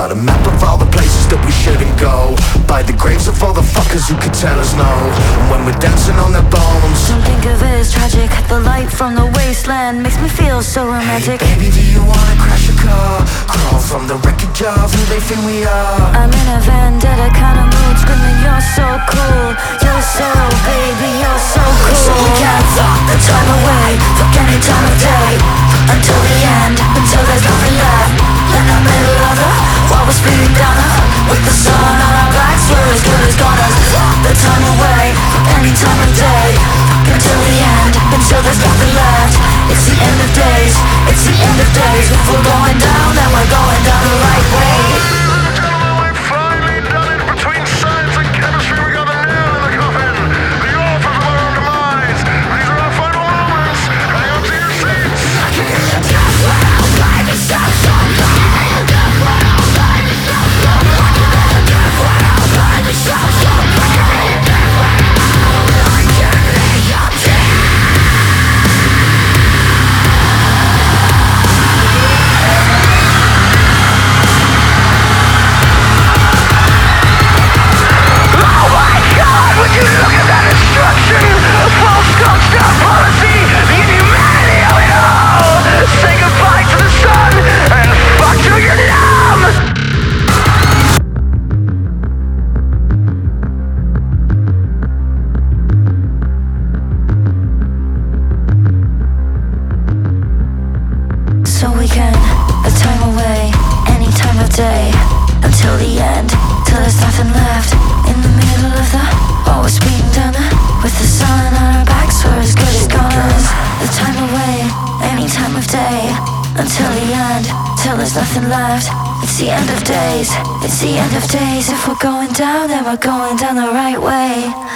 Got a map of all the places that we shouldn't go, by the graves of all the fuckers who could tell us no. And when we're dancing on their bones, don't think of it as tragic. The light from the wasteland makes me feel so romantic. Hey baby, do you wanna crash a car? Crawl from the wreckage of who they think we are. I'm in a vendetta kind of mood, screaming you're so cool. You're so, baby, you're so cool. So we can't fuck the time away, fuck any time of day, until the end, until there's nothing left. In the middle of the while we're speeding down with the sun on our backs, we're as good as gonna fuck the time away, fuck any time of day, fuck until the end, until there's nothing left. It's the end of days, it's the end of days. If we're going down, then we're going down the right way. So we can a time away, any time of day, until the end, till there's nothing left. In the middle of the while we're speeding down with the sun on our backs, we're as good as gone. The time away, any time of day, until the end, till there's nothing left. It's the end of days, it's the end of days. If we're going down, then we're going down the right way.